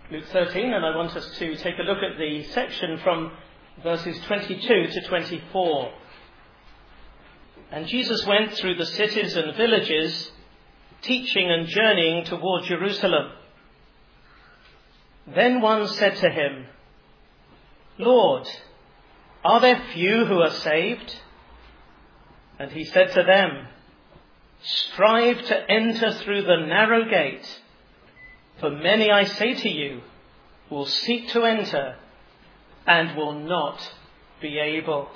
Luke 13, and I want us to take a look at the section from verses 22 to 24. And Jesus went through the cities and villages, teaching and journeying toward Jerusalem. Then one said to him, "Lord, are there few who are saved?" And he said to them, "Strive to enter through the narrow gate. For many, I say to you, will seek to enter and will not be able."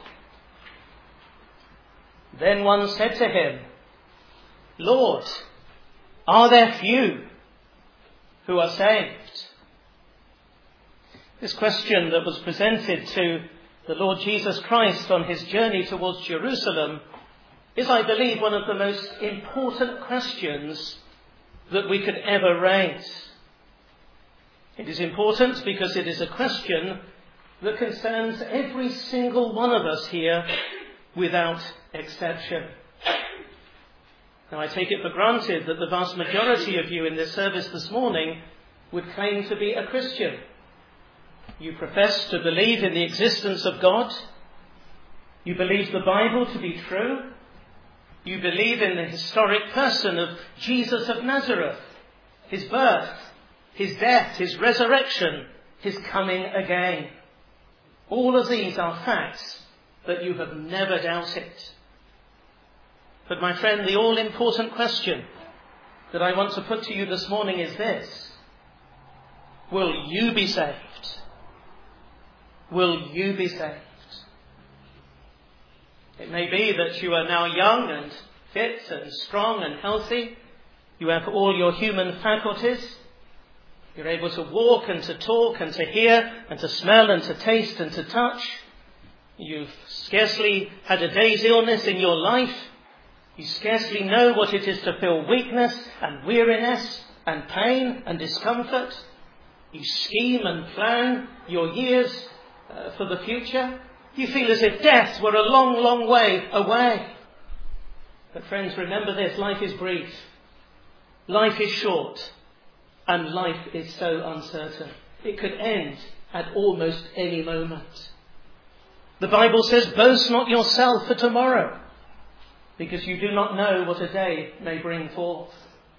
Then one said to him, "Lord, are there few who are saved?" This question that was presented to the Lord Jesus Christ on his journey towards Jerusalem is, I believe, one of the most important questions that we could ever raise. It is important because it is a question that concerns every single one of us here without exception. Now, I take it for granted that the vast majority of you in this service this morning would claim to be a Christian. You profess to believe in the existence of God. You believe the Bible to be true. You believe in the historic person of Jesus of Nazareth, his birth, his death, his resurrection, his coming again. All of these are facts that you have never doubted. But my friend, the all-important question that I want to put to you this morning is this: will you be saved? Will you be saved? It may be that you are now young and fit and strong and healthy. You have all your human faculties. You're able to walk and to talk and to hear and to smell and to taste and to touch. You've scarcely had a day's illness in your life. You scarcely know what it is to feel weakness and weariness and pain and discomfort. You scheme and plan your years for the future. You feel as if death were a long, long way away. But friends, remember this: life is brief. Life is short. And life is so uncertain. It could end at almost any moment. The Bible says, "Boast not yourself for tomorrow, because you do not know what a day may bring forth."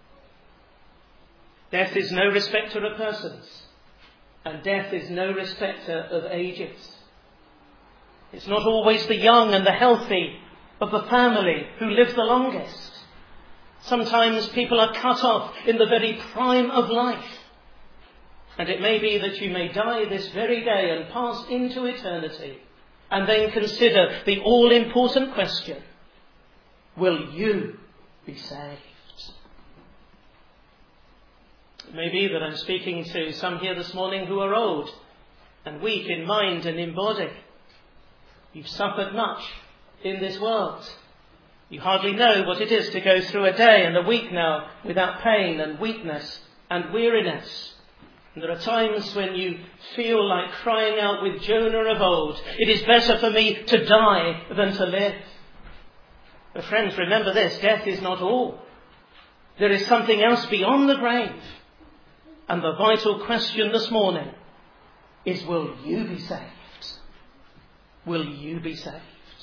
Death is no respecter of persons, and death is no respecter of ages. It's not always the young and the healthy of the family who live the longest. Sometimes people are cut off in the very prime of life. And it may be that you may die this very day and pass into eternity, and then consider the all-important question: will you be saved? It may be that I'm speaking to some here this morning who are old and weak in mind and in body. You've suffered much in this world. You hardly know what it is to go through a day and a week now without pain and weakness and weariness. And there are times when you feel like crying out with Jonah of old, "It is better for me to die than to live." But friends, remember this: death is not all. There is something else beyond the grave. And the vital question this morning is, will you be saved? Will you be saved?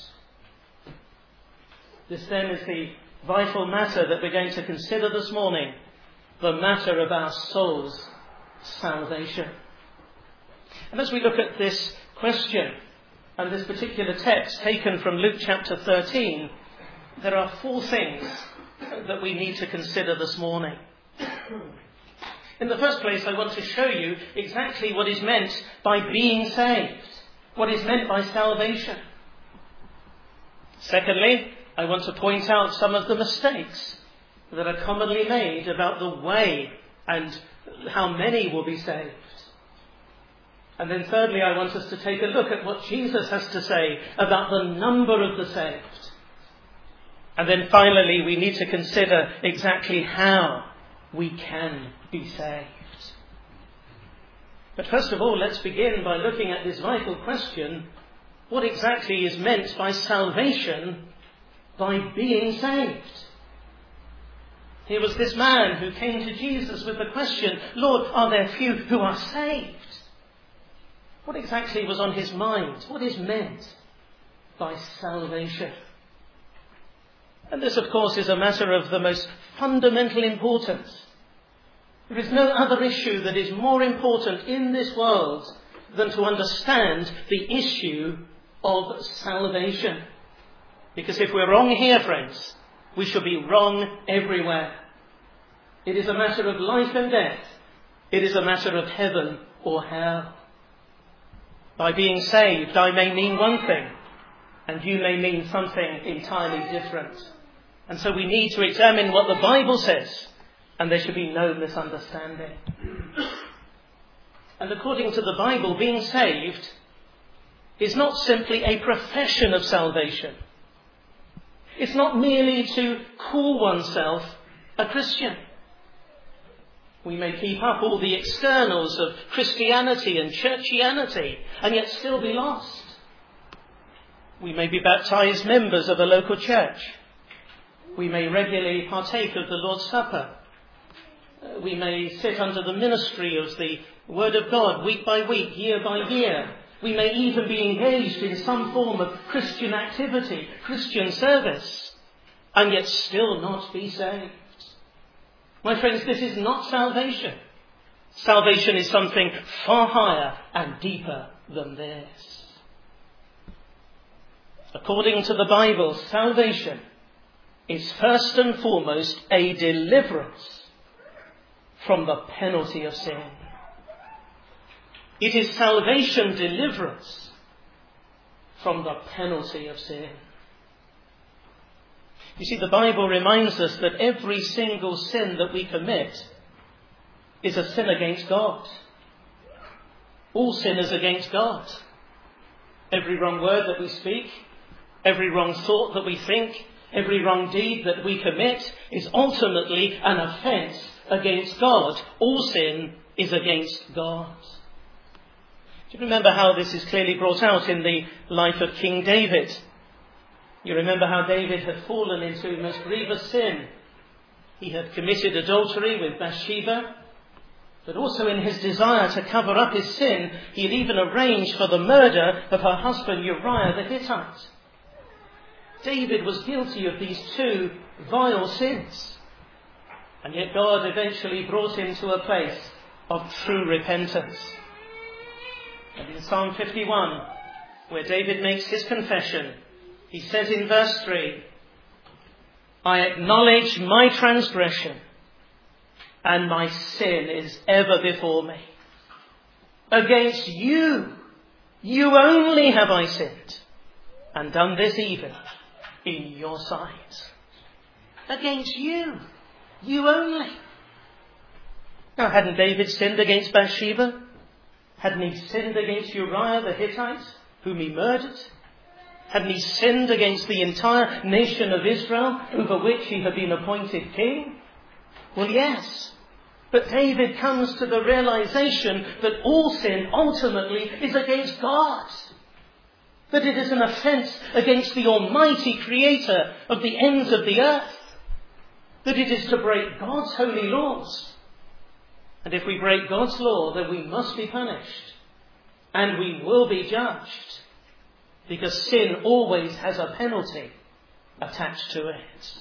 This then is the vital matter that we're going to consider this morning, the matter of our soul's salvation. And as we look at this question and this particular text taken from Luke chapter 13, there are four things that we need to consider this morning. In the first place, I want to show you exactly what is meant by being saved, what is meant by salvation. Secondly, I want to point out some of the mistakes that are commonly made about the way and how many will be saved. And then thirdly, I want us to take a look at what Jesus has to say about the number of the saved. And then finally, we need to consider exactly how we can be saved. But first of all, let's begin by looking at this vital question: what exactly is meant by salvation, by being saved? Here was this man who came to Jesus with the question, Lord, are there few who are saved? What exactly was on his mind? What is meant by salvation? And this, of course, is a matter of the most fundamental importance. There is no other issue that is more important in this world than to understand the issue of salvation. Because if we're wrong here, friends, we shall be wrong everywhere. It is a matter of life and death. It is a matter of heaven or hell. By being saved, I may mean one thing, and you may mean something entirely different. And so we need to examine what the Bible says, and there should be no misunderstanding. And according to the Bible, being saved is not simply a profession of salvation. It's not merely to call oneself a Christian. We may keep up all the externals of Christianity and churchianity and yet still be lost. We may be baptized members of a local church. We may regularly partake of the Lord's Supper. We may sit under the ministry of the Word of God week by week, year by year. We may even be engaged in some form of Christian activity, Christian service, and yet still not be saved. My friends, this is not salvation. Salvation is something far higher and deeper than this. According to the Bible, salvation is first and foremost a deliverance from the penalty of sin. It is salvation deliverance from the penalty of sin. You see, the Bible reminds us that every single sin that we commit is a sin against God. All sin is against God. Every wrong word that we speak, every wrong thought that we think, every wrong deed that we commit is ultimately an offence against God. All sin is against God. Do you remember how this is clearly brought out in the life of King David? You remember how David had fallen into most grievous sin. He had committed adultery with Bathsheba, but also in his desire to cover up his sin, he had even arranged for the murder of her husband Uriah the Hittite. David was guilty of these two vile sins, and yet God eventually brought him to a place of true repentance. And in Psalm 51, where David makes his confession, he says in verse 3, I acknowledge my transgression, and my sin is ever before me. Against you, you only have I sinned, and done this evil in your sight. Against you, you only. Now, hadn't David sinned against Bathsheba? Hadn't he sinned against Uriah the Hittite, whom he murdered? Hadn't he sinned against the entire nation of Israel, over which he had been appointed king? Well, yes. But David comes to the realization that all sin ultimately is against God. That it is an offence against the Almighty Creator of the ends of the earth. That it is to break God's holy laws. And if we break God's law, then we must be punished. And we will be judged. Because sin always has a penalty attached to it.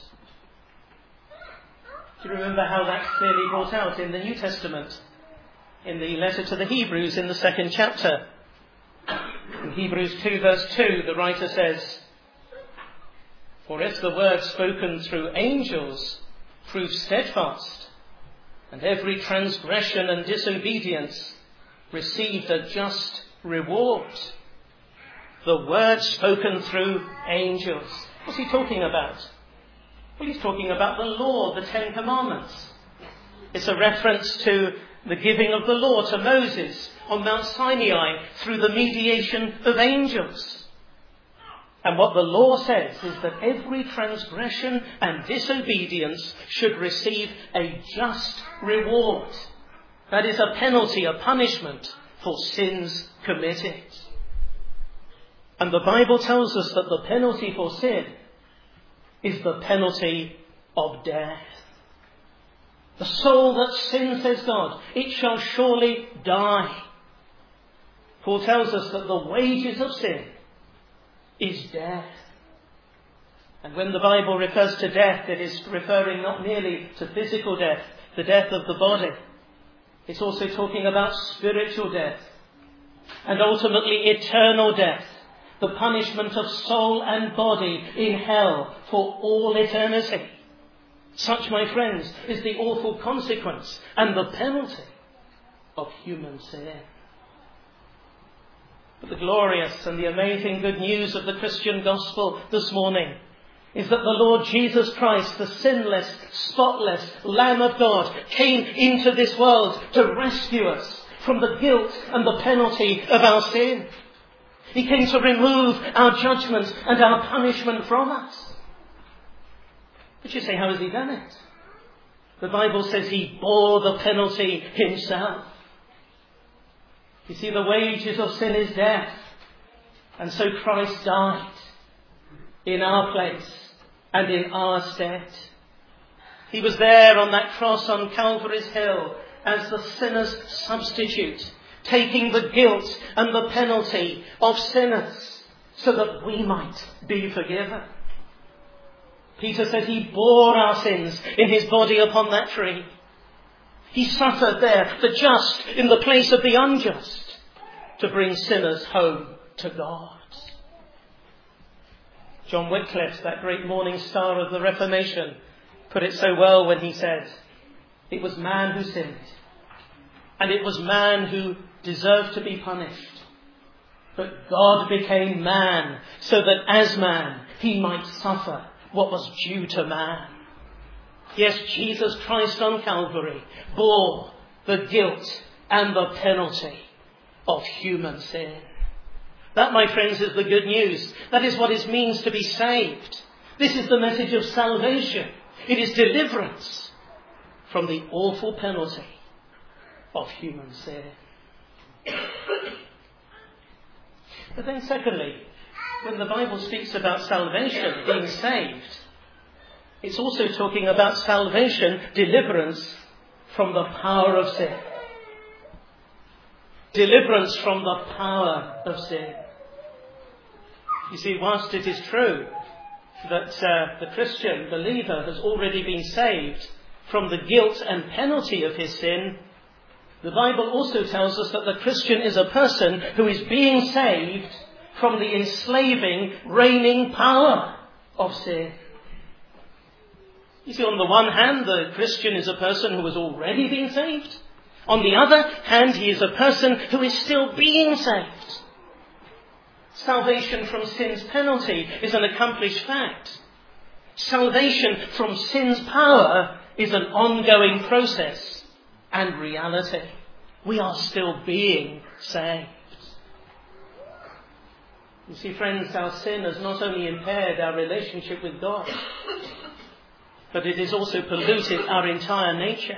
Do you remember how that's clearly brought out in the New Testament? In the letter to the Hebrews in the 2nd chapter. In Hebrews 2 verse 2, the writer says, For if the word spoken through angels proved steadfast, and every transgression and disobedience received a just reward. The word spoken through angels. What's he talking about? Well, he's talking about the law, the 10 Commandments. It's a reference to the giving of the law to Moses on Mount Sinai through the mediation of angels. And what the law says is that every transgression and disobedience should receive a just reward. That is a penalty, a punishment for sins committed. And the Bible tells us that the penalty for sin is the penalty of death. The soul that sins, says God, it shall surely die. Paul tells us that the wages of sin is death. And when the Bible refers to death, it is referring not merely to physical death, the death of the body. It's also talking about spiritual death and ultimately eternal death, the punishment of soul and body in hell for all eternity. Such, my friends, is the awful consequence and the penalty of human sin. But the glorious and the amazing good news of the Christian gospel this morning is that the Lord Jesus Christ, the sinless, spotless Lamb of God, came into this world to rescue us from the guilt and the penalty of our sin. He came to remove our judgment and our punishment from us. But you say, how has he done it? The Bible says he bore the penalty himself. You see, the wages of sin is death. And so Christ died in our place and in our stead. He was there on that cross on Calvary's hill as the sinner's substitute, taking the guilt and the penalty of sinners so that we might be forgiven. Peter said he bore our sins in his body upon that tree. He suffered there, the just in the place of the unjust, to bring sinners home to God. John Wycliffe, that great morning star of the Reformation, put it so well when he said, it was man who sinned, and it was man who deserved to be punished. But God became man, so that as man he might suffer what was due to man. Yes, Jesus Christ on Calvary bore the guilt and the penalty of human sin. That, my friends, is the good news. That is what it means to be saved. This is the message of salvation. It is deliverance from the awful penalty of human sin. But then secondly, when the Bible speaks about salvation, being saved, it's also talking about salvation, deliverance from the power of sin. Deliverance from the power of sin. You see, whilst it is true that the Christian believer has already been saved from the guilt and penalty of his sin, the Bible also tells us that the Christian is a person who is being saved from the enslaving, reigning power of sin. You see, on the one hand, the Christian is a person who has already been saved. On the other hand, he is a person who is still being saved. Salvation from sin's penalty is an accomplished fact. Salvation from sin's power is an ongoing process and reality. We are still being saved. You see, friends, our sin has not only impaired our relationship with God, but it has also polluted our entire nature.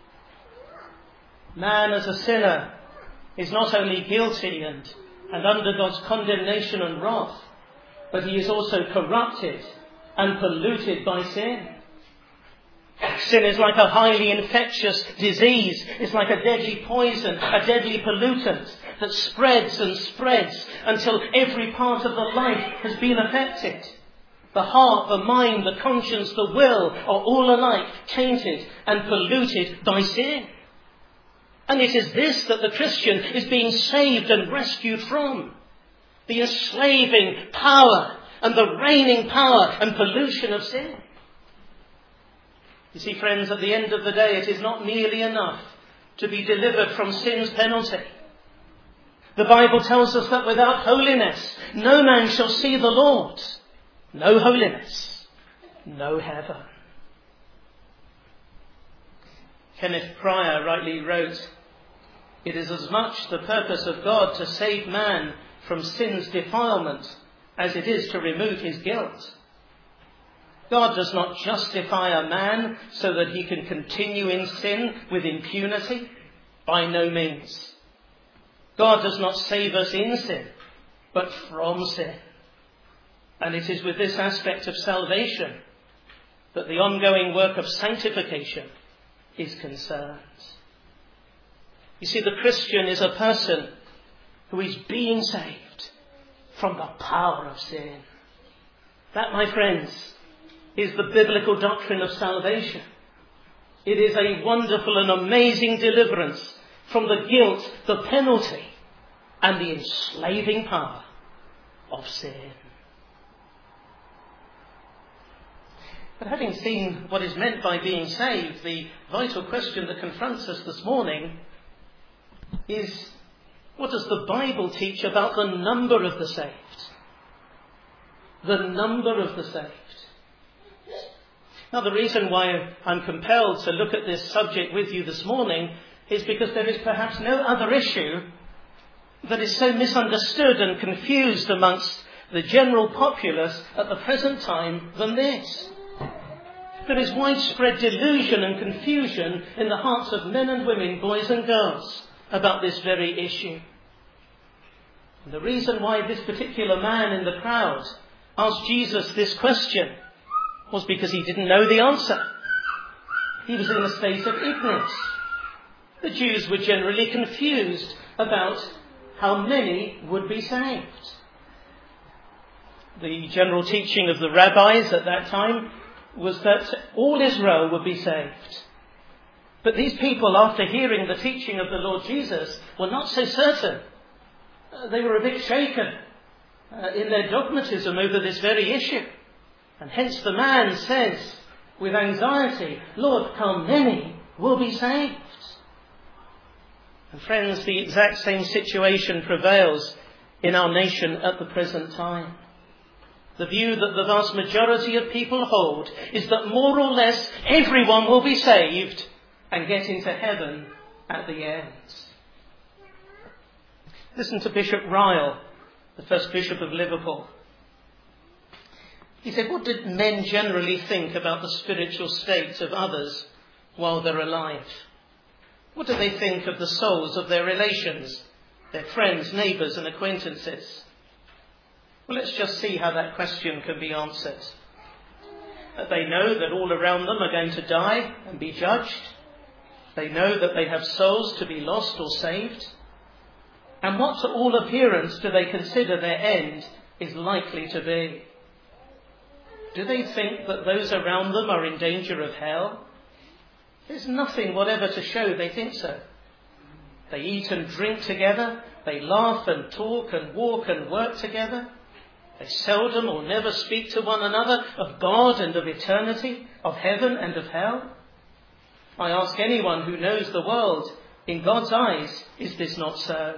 Man as a sinner is not only guilty and under God's condemnation and wrath, but he is also corrupted and polluted by sin. Sin is like a highly infectious disease. It's like a deadly poison, a deadly pollutant that spreads and spreads until every part of the life has been affected. The heart, the mind, the conscience, the will are all alike tainted and polluted by sin. And it is this that the Christian is being saved and rescued from. The enslaving power and the reigning power and pollution of sin. You see, friends, at the end of the day, it is not nearly enough to be delivered from sin's penalty. The Bible tells us that without holiness, no man shall see the Lord. No holiness, no heaven. Kenneth Pryor rightly wrote, "It is as much the purpose of God to save man from sin's defilement as it is to remove his guilt. God does not justify a man so that he can continue in sin with impunity. By no means. God does not save us in sin, but from sin. And it is with this aspect of salvation that the ongoing work of sanctification is concerned. You see, the Christian is a person who is being saved from the power of sin. That, my friends, is the biblical doctrine of salvation. It is a wonderful and amazing deliverance from the guilt, the penalty, and the enslaving power of sin. But having seen what is meant by being saved, the vital question that confronts us this morning is, what does the Bible teach about the number of the saved? The number of the saved. Now, the reason why I'm compelled to look at this subject with you this morning is because there is perhaps no other issue that is so misunderstood and confused amongst the general populace at the present time than this. There is widespread delusion and confusion in the hearts of men and women, boys and girls, about this very issue. And the reason why this particular man in the crowd asked Jesus this question was because he didn't know the answer. He was in a state of ignorance. The Jews were generally confused about how many would be saved. The general teaching of the rabbis at that time was that all Israel would be saved. But these people, after hearing the teaching of the Lord Jesus, were not so certain. They were a bit shaken in their dogmatism over this very issue. And hence the man says with anxiety, Lord, how many will be saved? And friends, the exact same situation prevails in our nation at the present time. The view that the vast majority of people hold is that more or less everyone will be saved and get into heaven at the end. Listen to Bishop Ryle, the first Bishop of Liverpool. He said, what did men generally think about the spiritual state of others while they're alive? What do they think of the souls of their relations, their friends, neighbours and acquaintances? Well, let's just see how that question can be answered. They know that all around them are going to die and be judged. They know that they have souls to be lost or saved. And what to all appearance do they consider their end is likely to be? Do they think that those around them are in danger of hell? There's nothing whatever to show they think so. They eat and drink together. They laugh and talk and walk and work together. They seldom or never speak to one another of God and of eternity, of heaven and of hell. I ask anyone who knows the world, in God's eyes, is this not so?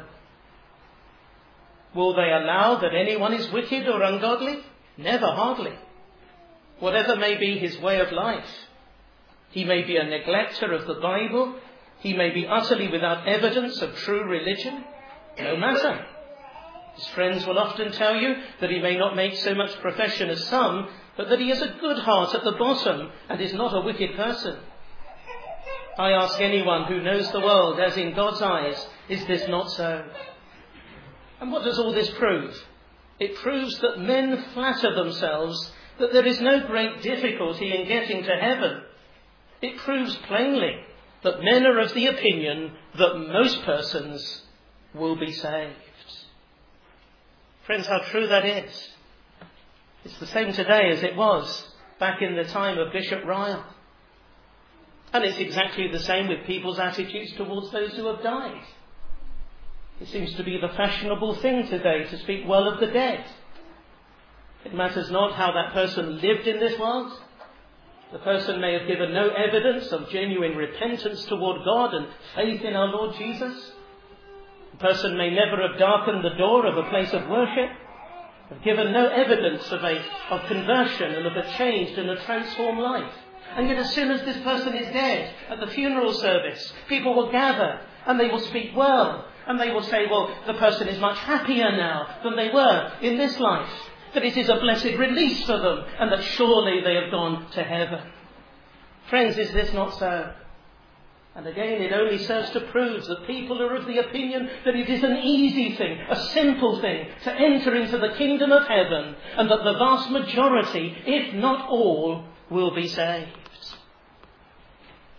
Will they allow that anyone is wicked or ungodly? Never, hardly. Whatever may be his way of life, he may be a neglecter of the Bible, he may be utterly without evidence of true religion, no matter. His friends will often tell you that he may not make so much profession as some, but that he has a good heart at the bottom and is not a wicked person. I ask anyone who knows the world as in God's eyes, is this not so? And what does all this prove? It proves that men flatter themselves that there is no great difficulty in getting to heaven. It proves plainly that men are of the opinion that most persons will be saved. Friends, how true that is. It's the same today as it was back in the time of Bishop Ryle. And it's exactly the same with people's attitudes towards those who have died. It seems to be the fashionable thing today to speak well of the dead. It matters not how that person lived in this world. The person may have given no evidence of genuine repentance toward God and faith in our Lord Jesus. The person may never have darkened the door of a place of worship, have given no evidence of conversion and of a changed and a transformed life. And yet as soon as this person is dead at the funeral service, people will gather and they will speak well. And they will say, well, the person is much happier now than they were in this life. That it is a blessed release for them and that surely they have gone to heaven. Friends, is this not so? And again, it only serves to prove that people are of the opinion that it is an easy thing, a simple thing, to enter into the kingdom of heaven, and that the vast majority, if not all, will be saved.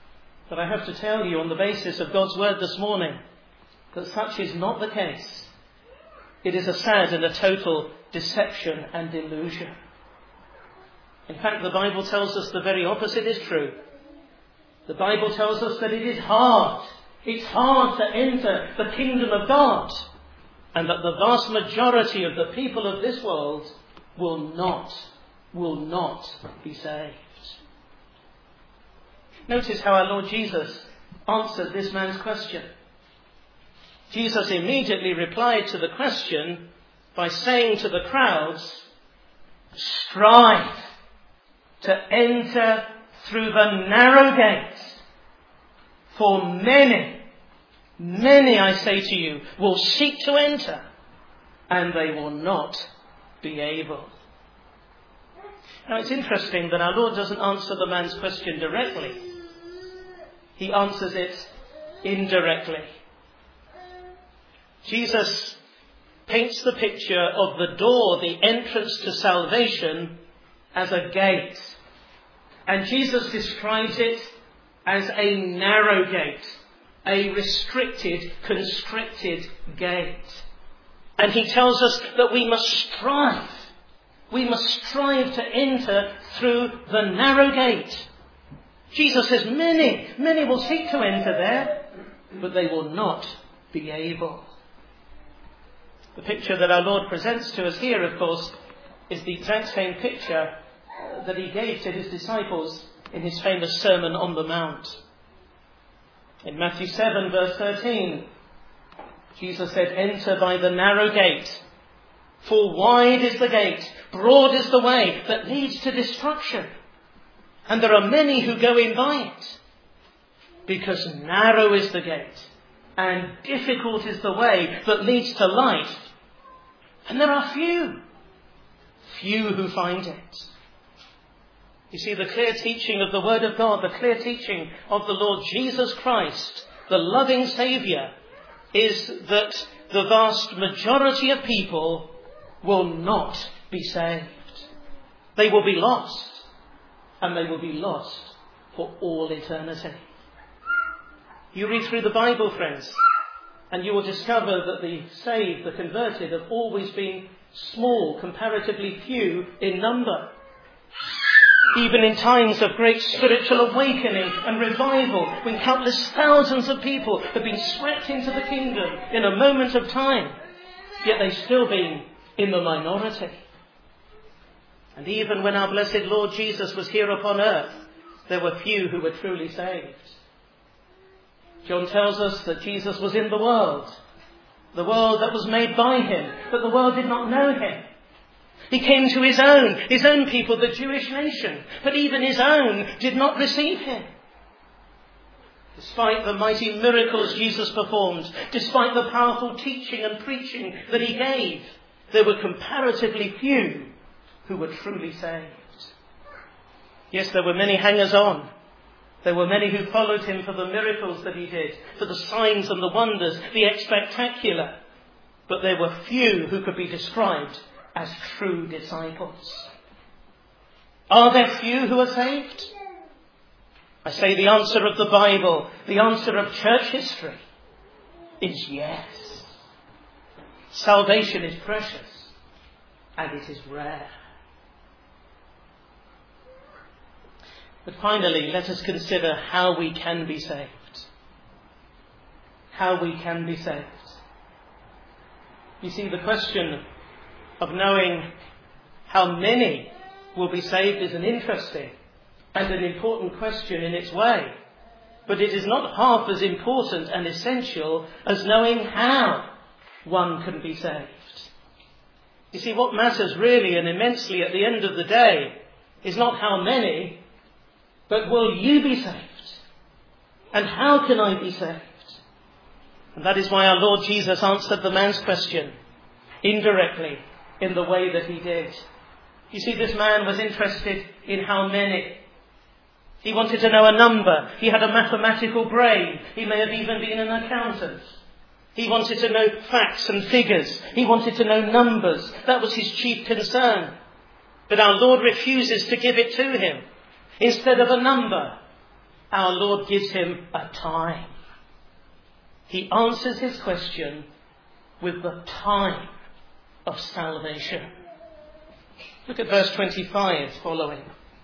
But I have to tell you, on the basis of God's word this morning, that such is not the case. It is a sad and a total deception and delusion. In fact, the Bible tells us the very opposite is true. The Bible tells us that it is hard. It's hard to enter the kingdom of God. And that the vast majority of the people of this world will not be saved. Notice how our Lord Jesus answered this man's question. Jesus immediately replied to the question by saying to the crowds, strive to enter through the narrow gate. For many, I say to you, will seek to enter, and they will not be able. Now it's interesting that our Lord doesn't answer the man's question directly. He answers it indirectly. Jesus paints the picture of the door, the entrance to salvation, as a gate. And Jesus describes it as a narrow gate, a restricted, constricted gate. And he tells us that we must strive. We must strive to enter through the narrow gate. Jesus says many will seek to enter there, but they will not be able. The picture that our Lord presents to us here, of course, is the exact same picture that he gave to his disciples in his famous Sermon on the Mount. In Matthew 7, verse 13, Jesus said, enter by the narrow gate, for wide is the gate, broad is the way that leads to destruction, and there are many who go in by it. Because narrow is the gate, and difficult is the way that leads to life, and there are few who find it. You see, the clear teaching of the Word of God, the clear teaching of the Lord Jesus Christ, the loving Saviour, is that the vast majority of people will not be saved. They will be lost, and they will be lost for all eternity. You read through the Bible, friends, and you will discover that the saved, the converted, have always been small, comparatively few in number. Even in times of great spiritual awakening and revival, when countless thousands of people have been swept into the kingdom in a moment of time, yet they've still been in the minority. And even when our blessed Lord Jesus was here upon earth, there were few who were truly saved. John tells us that Jesus was in the world that was made by him, but the world did not know him. He came to his own people, the Jewish nation, but even his own did not receive him. Despite the mighty miracles Jesus performed, despite the powerful teaching and preaching that he gave, there were comparatively few who were truly saved. Yes, there were many hangers-on. There were many who followed him for the miracles that he did, for the signs and the wonders, the spectacular. But there were few who could be described as true disciples. Are there few who are saved? I say the answer of the Bible, the answer of church history, is yes. Salvation is precious, and it is rare. But finally, let us consider how we can be saved. How we can be saved. You see, the question of knowing how many will be saved is an interesting and an important question in its way. But it is not half as important and essential as knowing how one can be saved. You see, what matters really and immensely at the end of the day is not how many, but will you be saved? And how can I be saved? And that is why our Lord Jesus answered the man's question indirectly in the way that he did. You see, this man was interested in how many. He wanted to know a number. He had a mathematical brain. He may have even been an accountant. He wanted to know facts and figures. He wanted to know numbers. That was his chief concern. But our Lord refuses to give it to him. Instead of a number, our Lord gives him a time. He answers his question with the time of salvation. Look at verse 25 following.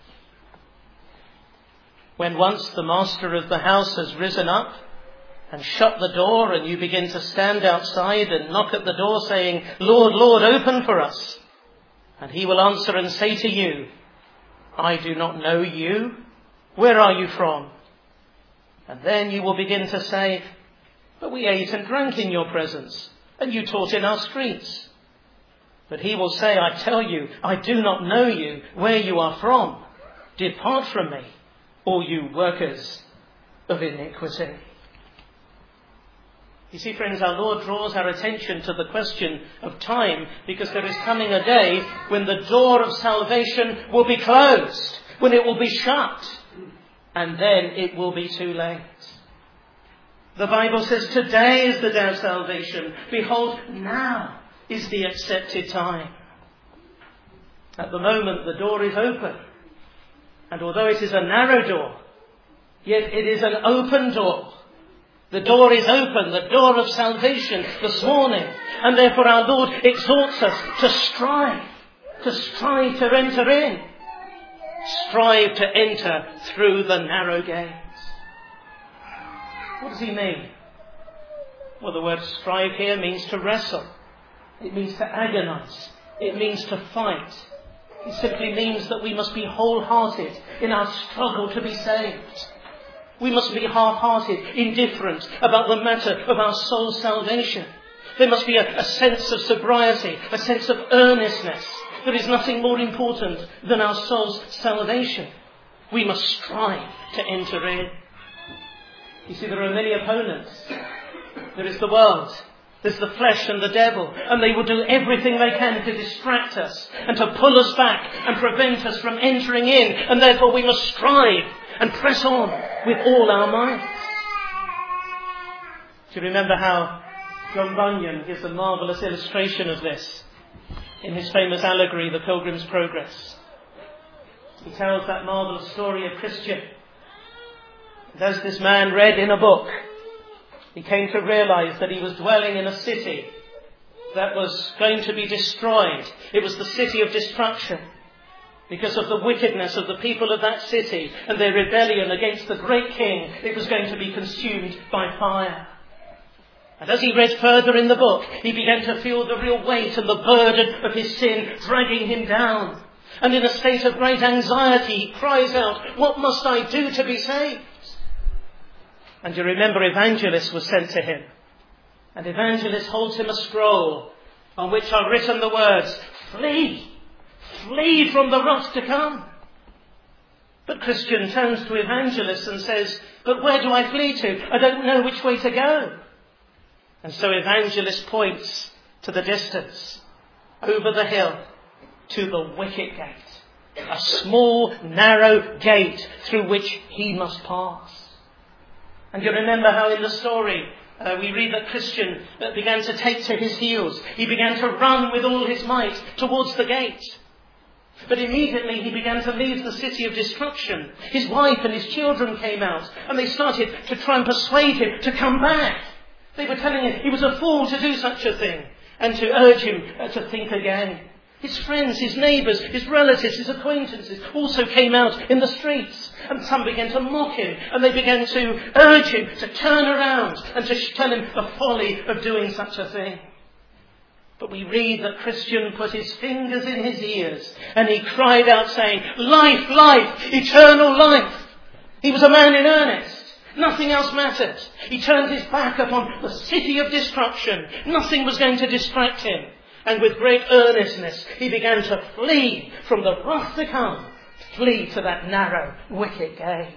When once the master of the house has risen up and shut the door, and you begin to stand outside and knock at the door saying, Lord, Lord, open for us. And he will answer and say to you, I do not know you. Where are you from? And then you will begin to say, but we ate and drank in your presence, and you taught in our streets. But he will say, I tell you, I do not know you, where you are from. Depart from me, all you workers of iniquity. You see, friends, our Lord draws our attention to the question of time, because there is coming a day when the door of salvation will be closed, when it will be shut, and then it will be too late. The Bible says today is the day of salvation. Behold, now is the accepted time. At the moment the door is open. And although it is a narrow door, yet it is an open door. The door is open, the door of salvation this morning. And therefore our Lord exhorts us to strive to enter in. Strive to enter through the narrow gate. What does he mean? Well, the word strive here means to wrestle. It means to agonize. It means to fight. It simply means that we must be wholehearted in our struggle to be saved. We must be half-hearted, indifferent about the matter of our soul's salvation. There must be a sense of sobriety, a sense of earnestness. There is nothing more important than our soul's salvation. We must strive to enter in. You see, there are many opponents. There is the world. There's the flesh and the devil. And they will do everything they can to distract us and to pull us back and prevent us from entering in. And therefore we must strive and press on with all our might. Do you remember how John Bunyan gives a marvellous illustration of this in his famous allegory, The Pilgrim's Progress? He tells that marvellous story of Christian. And as this man read in a book, he came to realize that he was dwelling in a city that was going to be destroyed. It was the city of destruction because of the wickedness of the people of that city and their rebellion against the great king. It was going to be consumed by fire. And as he read further in the book, he began to feel the real weight and the burden of his sin dragging him down. And in a state of great anxiety, he cries out, what must I do to be saved? And you remember Evangelist was sent to him. And Evangelist holds him a scroll on which are written the words, flee! Flee from the wrath to come! But Christian turns to Evangelist and says, but where do I flee to? I don't know which way to go. And so Evangelist points to the distance, over the hill, to the wicket gate. A small, narrow gate through which he must pass. And you remember how in the story we read that Christian began to take to his heels. He began to run with all his might towards the gate. But immediately he began to leave the city of destruction. His wife and his children came out and they started to try and persuade him to come back. They were telling him he was a fool to do such a thing and to urge him to think again. His friends, his neighbours, his relatives, his acquaintances also came out in the streets. And some began to mock him. And they began to urge him to turn around and to tell him the folly of doing such a thing. But we read that Christian put his fingers in his ears and he cried out saying, life, life, eternal life. He was a man in earnest. Nothing else mattered. He turned his back upon the city of destruction. Nothing was going to distract him. And with great earnestness, he began to flee from the wrath to come. Flee to that narrow wicket gate.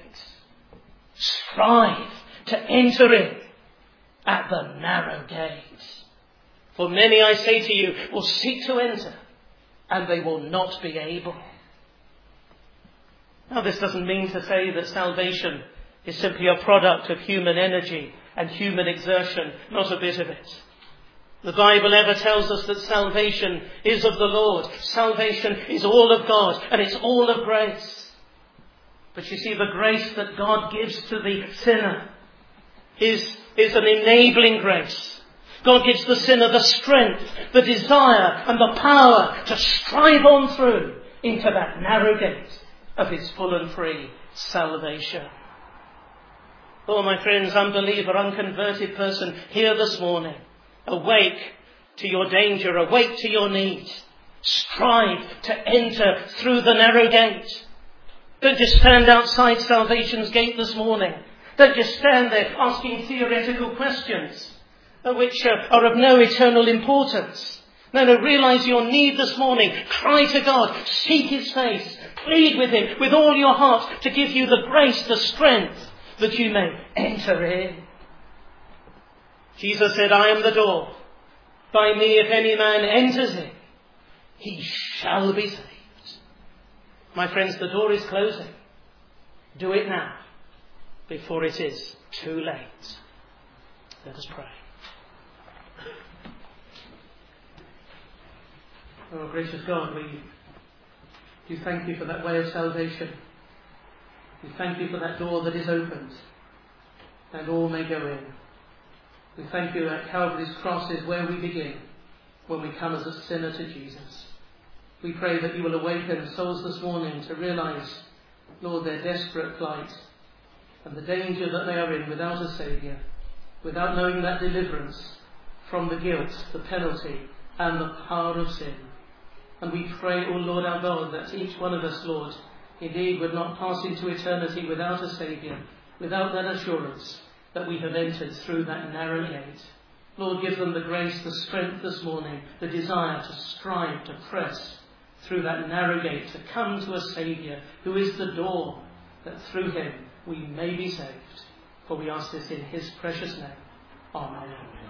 Strive to enter in at the narrow gate. For many, I say to you, will seek to enter, and they will not be able. Now, this doesn't mean to say that salvation is simply a product of human energy and human exertion. Not a bit of it. The Bible ever tells us that salvation is of the Lord. Salvation is all of God and it's all of grace. But you see, the grace that God gives to the sinner is an enabling grace. God gives the sinner the strength, the desire and the power to strive on through into that narrow gate of his full and free salvation. Oh, my friends, unbeliever, unconverted person, here this morning, awake to your danger, awake to your need. Strive to enter through the narrow gate. Don't just stand outside salvation's gate this morning. Don't just stand there asking theoretical questions which are of no eternal importance. No, realise your need this morning. Cry to God. Seek his face. Plead with him with all your heart to give you the grace, the strength that you may enter in. Jesus said, I am the door. By me, if any man enters in, he shall be saved. My friends, the door is closing. Do it now, before it is too late. Let us pray. Oh, gracious God, we do thank you for that way of salvation. We thank you for that door that is opened, and all may go in. We thank you that Calvary's cross is where we begin when we come as a sinner to Jesus. We pray that you will awaken souls this morning to realise, Lord, their desperate plight and the danger that they are in without a Saviour, without knowing that deliverance from the guilt, the penalty and the power of sin. And we pray, O Lord our God, that each one of us, Lord, indeed would not pass into eternity without a Saviour, without that assurance that we have entered through that narrow gate. Lord, give them the grace, the strength this morning, the desire to strive, to press through that narrow gate, to come to a Saviour who is the door, that through him we may be saved. For we ask this in his precious name. Amen.